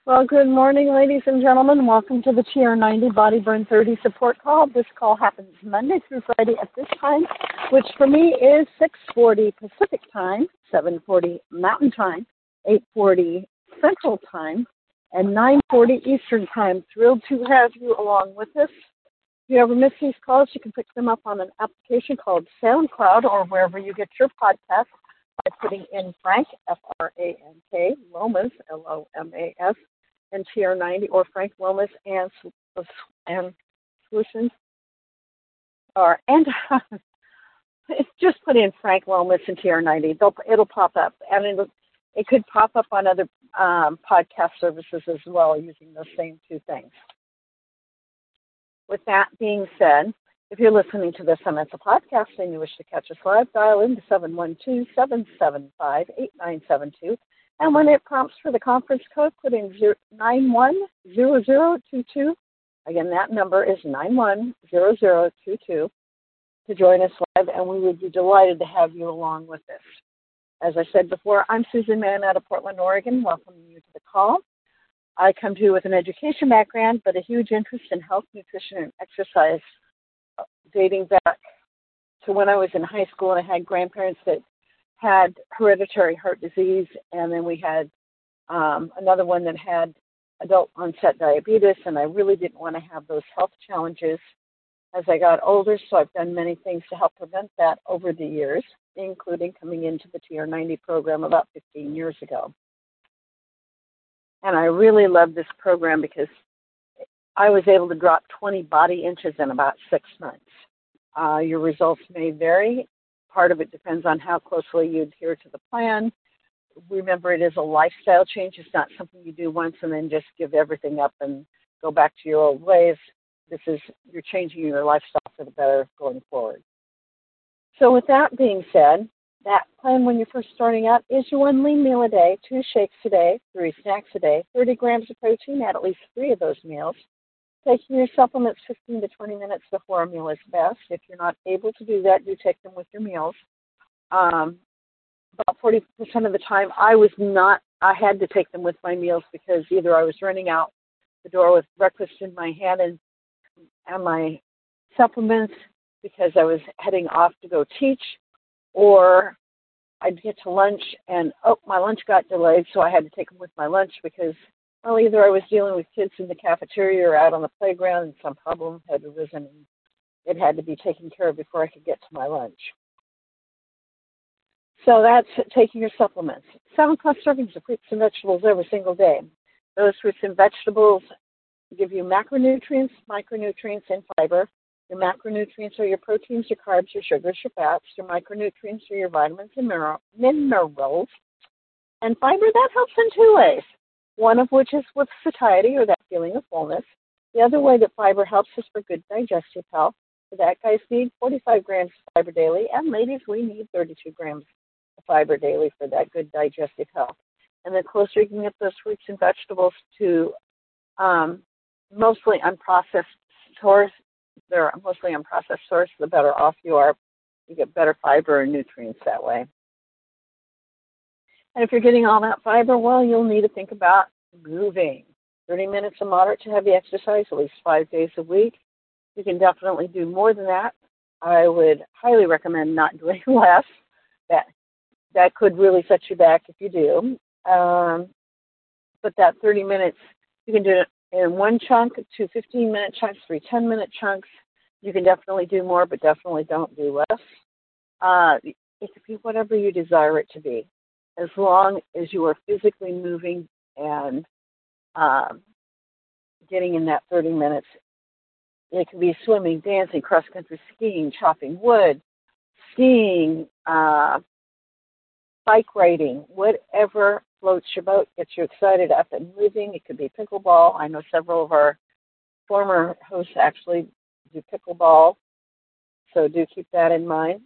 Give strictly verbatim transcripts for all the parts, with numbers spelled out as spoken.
Well, good morning, ladies and gentlemen. Welcome to the T R ninety Body Burn thirty support call. This call happens Monday through Friday at this time, which for me is six forty Pacific time, seven forty Mountain time, eight forty Central time, and nine forty Eastern time. Thrilled to have you along with us. If you ever miss these calls, you can pick them up on an application called SoundCloud or wherever you get your podcasts by putting in Frank, F R A N K, Lomas, L O M A S, and T R ninety, or Frank Lomas and, and Solutions. Or, and just put in Frank Lomas and T R ninety. They'll, it'll pop up. And it'll, it could pop up on other um, podcast services as well using those same two things. With that being said, if you're listening to this on It's a Podcast and you wish to catch us live, dial in to seven one two, seven seven five, eight nine seven two. And when it prompts for the conference code, put in nine one zero zero two two. Again, that number is nine one zero zero two two to join us live, and we would be delighted to have you along with us. As I said before, I'm Susan Mann out of Portland, Oregon, welcoming you to the call. I come to you with an education background, but a huge interest in health, nutrition, and exercise dating back to when I was in high school and I had grandparents that had hereditary heart disease, and then we had um, another one that had adult onset diabetes, and I really didn't want to have those health challenges as I got older, so I've done many things to help prevent that over the years, including coming into the T R ninety program about fifteen years ago. And I really love this program because I was able to drop twenty body inches in about six months. Uh, your results may vary. Part of it depends on how closely you adhere to the plan. Remember, it is a lifestyle change. It's not something you do once and then just give everything up and go back to your old ways. This is, you're changing your lifestyle for the better going forward. So with that being said, that plan when you're first starting out is your one lean meal a day, two shakes a day, three snacks a day, thirty grams of protein at at least three of those meals. Taking your supplements fifteen to twenty minutes before a meal is best. If you're not able to do that, do take them with your meals. Um, about forty percent of the time, I was not, I had to take them with my meals because either I was running out the door with breakfast in my hand and, and my supplements because I was heading off to go teach, or I'd get to lunch and, oh, my lunch got delayed, so I had to take them with my lunch because, well, either I was dealing with kids in the cafeteria or out on the playground and some problem had arisen and it had to be taken care of before I could get to my lunch. So that's taking your supplements. Seven plus servings of fruits and vegetables every single day. Those fruits and vegetables give you macronutrients, micronutrients, and fiber. Your macronutrients are your proteins, your carbs, your sugars, your fats. Your micronutrients are your vitamins and minerals. And fiber, that helps in two ways. One of which is with satiety, or that feeling of fullness. The other way that fiber helps is for good digestive health. For that, guys need forty-five grams of fiber daily, and ladies, we need thirty-two grams of fiber daily for that good digestive health. And the closer you can get those fruits and vegetables to um, mostly unprocessed source, they're mostly unprocessed source, the better off you are. You get better fiber and nutrients that way. And if you're getting all that fiber, well, you'll need to think about moving. thirty minutes of moderate to heavy exercise, at least five days a week. You can definitely do more than that. I would highly recommend not doing less. That that could really set you back if you do. Um, but that thirty minutes, you can do it in one chunk, two fifteen-minute chunks, three ten-minute chunks. You can definitely do more, but definitely don't do less. Uh, it could be whatever you desire it to be, as long as you are physically moving and um, getting in that thirty minutes. It can be swimming, dancing, cross-country skiing, chopping wood, skiing, uh, bike riding, whatever floats your boat, gets you excited up and moving. It could be pickleball. I know several of our former hosts actually do pickleball, so do keep that in mind.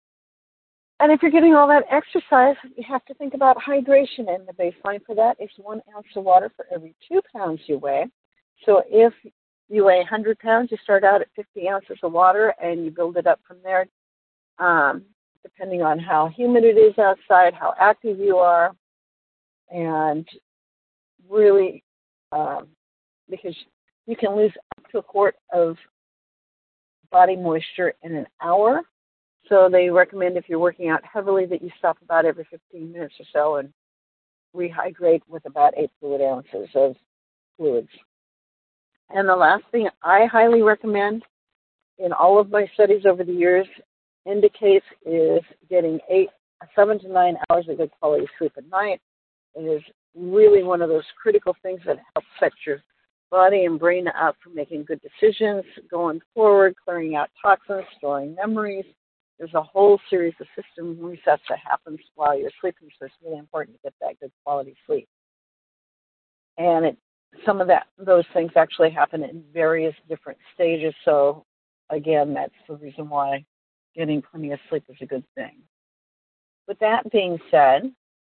And if you're getting all that exercise, you have to think about hydration, and the baseline for that is one ounce of water for every two pounds you weigh. So if you weigh one hundred pounds, you start out at fifty ounces of water, and you build it up from there, um, depending on how humid it is outside, how active you are, and really um, because you can lose up to a quart of body moisture in an hour. So they recommend if you're working out heavily that you stop about every fifteen minutes or so and rehydrate with about eight fluid ounces of fluids. And the last thing I highly recommend in all of my studies over the years indicates is getting eight, seven to nine hours of good quality sleep at night. It is really one of those critical things that helps set your body and brain up for making good decisions going forward, clearing out toxins, storing memories. There's a whole series of system resets that happens while you're sleeping, so it's really important to get that good quality sleep. And it, some of that, those things actually happen in various different stages. So again, that's the reason why getting plenty of sleep is a good thing. With that being said,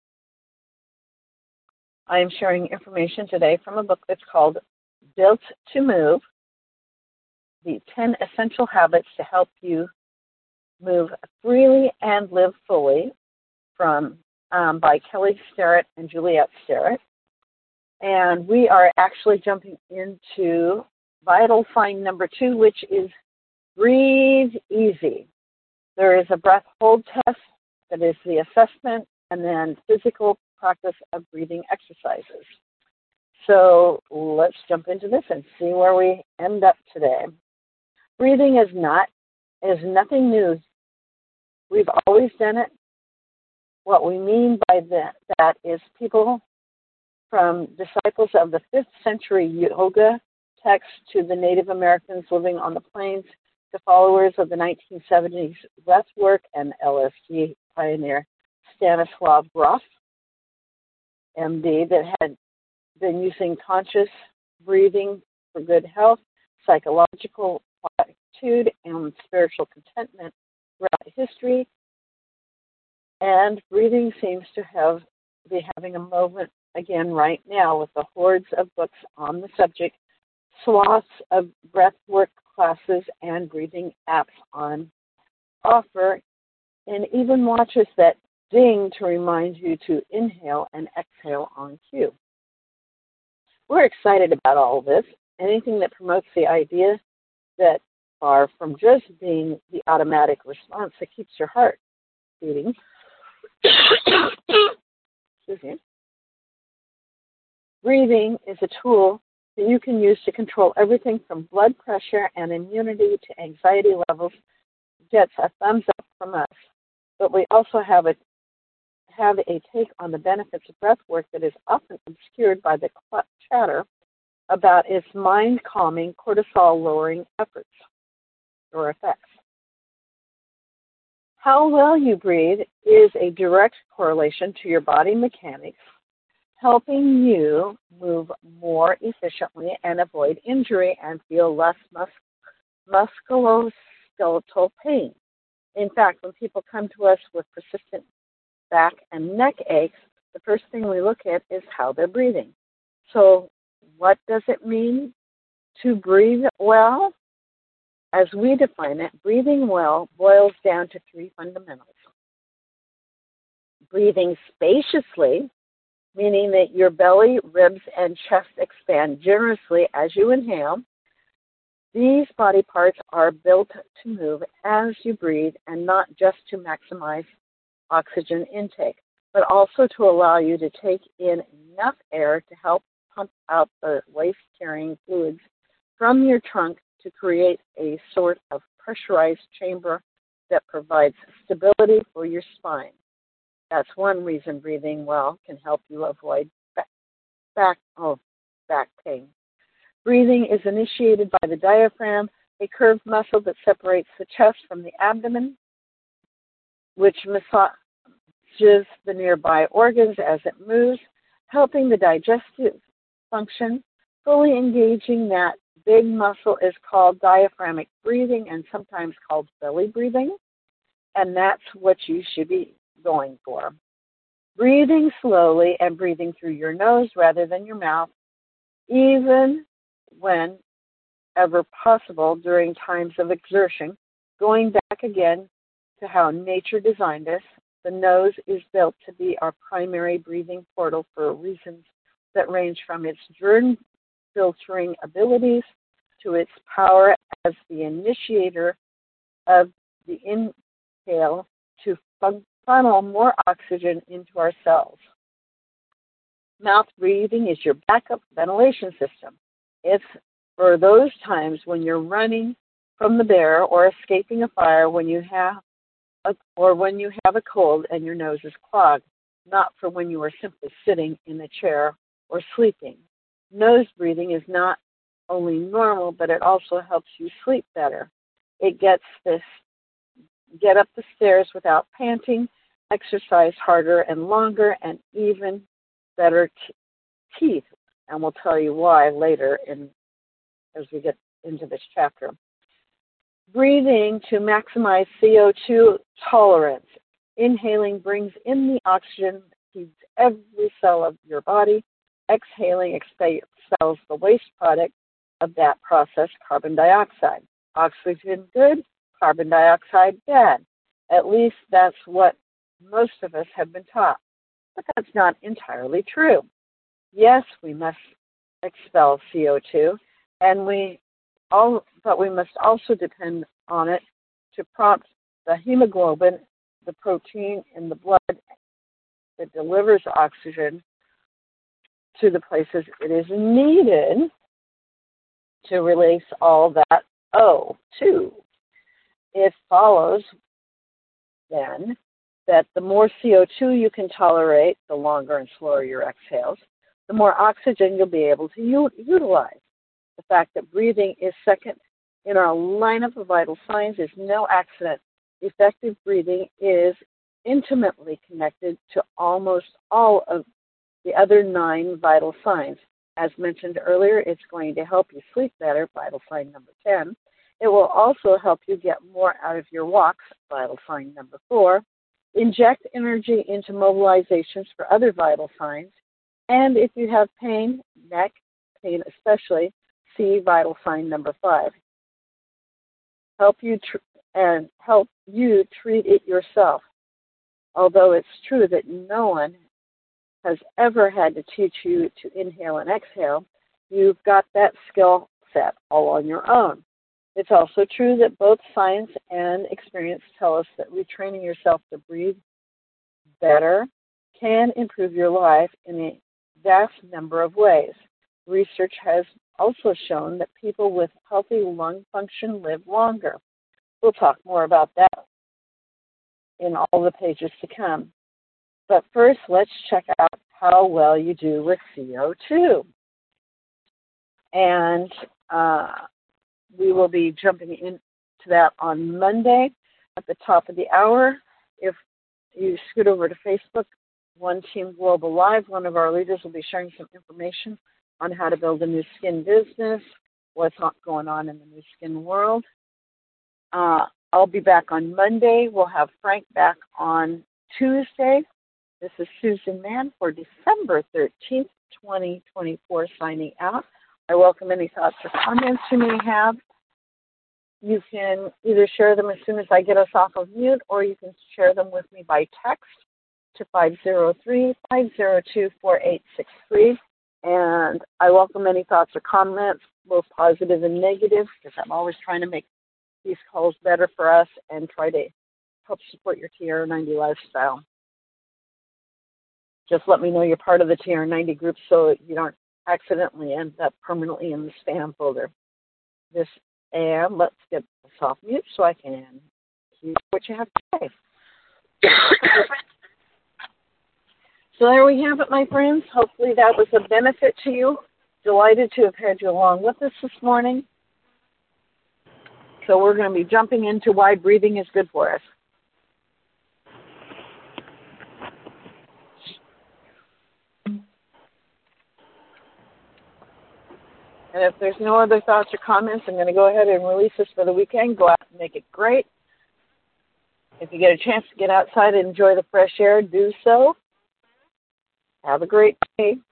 I am sharing information today from a book that's called Built to Move, the ten Essential Habits to Help You Move Freely and Live Fully, from um, by Kelly Starrett and Juliet Starrett. And we are actually jumping into vital sign number two, which is breathe easy. There is a breath hold test that is the assessment, and then physical practice of breathing exercises. So let's jump into this and see where we end up today. Breathing is not is nothing new. We've always done it. What we mean by that, that is people from disciples of the fifth century yoga texts to the Native Americans living on the plains to followers of the nineteen seventies breathwork and L S D pioneer Stanislav Grof, M D, that had been using conscious breathing for good health, psychological quietude, and spiritual contentment throughout history. And breathing seems to have be having a moment again right now with the hordes of books on the subject, swaths of breathwork classes and breathing apps on offer, and even watches that ding to remind you to inhale and exhale on cue. We're excited about all of this. Anything that promotes the idea that far from just being the automatic response that keeps your heart beating. Excuse me. Breathing is a tool that you can use to control everything from blood pressure and immunity to anxiety levels. Gets a thumbs up from us. But we also have a have a take on the benefits of breath work that is often obscured by the chatter about its mind-calming, cortisol-lowering efforts or effects. How well you breathe is a direct correlation to your body mechanics, helping you move more efficiently and avoid injury and feel less mus- musculoskeletal pain. In fact, when people come to us with persistent back and neck aches, the first thing we look at is how they're breathing. So what does it mean to breathe well? As we define it, breathing well boils down to three fundamentals. Breathing spaciously, meaning that your belly, ribs, and chest expand generously as you inhale. These body parts are built to move as you breathe and not just to maximize oxygen intake, but also to allow you to take in enough air to help pump out the waste-carrying fluids from your trunk to create a sort of pressurized chamber that provides stability for your spine. That's one reason breathing well can help you avoid back, back, oh, back pain. Breathing is initiated by the diaphragm, a curved muscle that separates the chest from the abdomen, which massages the nearby organs as it moves, helping the digestive function. Fully engaging that big muscle is called diaphragmatic breathing and sometimes called belly breathing, and that's what you should be going for. Breathing slowly and breathing through your nose rather than your mouth, even whenever possible during times of exertion. Going back again to how nature designed us, the nose is built to be our primary breathing portal for reasons that range from its germ filtering abilities to its power as the initiator of the inhale to funnel more oxygen into our cells. Mouth breathing is your backup ventilation system. It's for those times when you're running from the bear or escaping a fire when you have a, or when you have a cold and your nose is clogged, not for when you are simply sitting in a chair or sleeping. Nose breathing is not only normal, but it also helps you sleep better. It gets this get up the stairs without panting, exercise harder and longer, and even better t- teeth. And we'll tell you why later in as we get into this chapter. Breathing to maximize C O two tolerance. Inhaling brings in the oxygen, feeds every cell of your body. Exhaling expels the waste product of that process, carbon dioxide. Oxygen good, carbon dioxide bad. At least that's what most of us have been taught. But that's not entirely true. Yes, we must expel C O two, and we all, but we must also depend on it to prompt the hemoglobin, the protein in the blood that delivers oxygen to the places it is needed to release all that O two. It follows, then, that the more C O two you can tolerate, the longer and slower your exhales, the more oxygen you'll be able to u- utilize. The fact that breathing is second in our lineup of vital signs is no accident. Effective breathing is intimately connected to almost all of the other nine vital signs. As mentioned earlier, it's going to help you sleep better, vital sign number ten. It will also help you get more out of your walks, vital sign number four. Inject energy into mobilizations for other vital signs. And if you have pain, neck pain especially, see vital sign number five. Help you tr- and help you treat it yourself. Although it's true that no one has ever had to teach you to inhale and exhale, you've got that skill set all on your own. It's also true that both science and experience tell us that retraining yourself to breathe better can improve your life in a vast number of ways. Research has also shown that people with healthy lung function live longer. We'll talk more about that in all the pages to come. But first, let's check out how well you do with C O two. And uh, we will be jumping into that on Monday at the top of the hour. If you scoot over to Facebook, One Team Global Live, one of our leaders will be sharing some information on how to build a new skin business, what's going on in the new skin world. Uh, I'll be back on Monday. We'll have Frank back on Tuesday. This is Susan Mann for December thirteenth, twenty twenty-four, signing out. I welcome any thoughts or comments you may have. You can either share them as soon as I get us off of mute, or you can share them with me by text to five zero three, five zero two, four eight six three. And I welcome any thoughts or comments, both positive and negative, because I'm always trying to make these calls better for us and try to help support your T R ninety lifestyle. Just let me know you're part of the T R ninety group so you don't accidentally end up permanently in the spam folder. This and let's get this off mute so I can hear what you have to say. So there we have it, my friends. Hopefully that was a benefit to you. Delighted to have had you along with us this morning. So we're going to be jumping into why breathing is good for us. And if there's no other thoughts or comments, I'm going to go ahead and release this for the weekend. Go out and make it great. If you get a chance to get outside and enjoy the fresh air, do so. Have a great day.